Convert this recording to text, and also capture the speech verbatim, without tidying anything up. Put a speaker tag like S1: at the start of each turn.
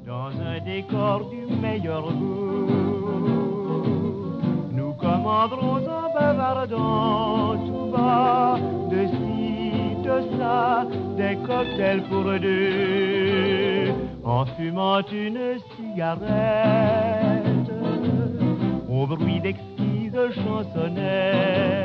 S1: dans un décor du meilleur goût. Nous commanderons en bavardant tout bas, de ci, de ça, des cocktails pour deux, en fumant une cigarette, au bruit d'exquises chansonnettes.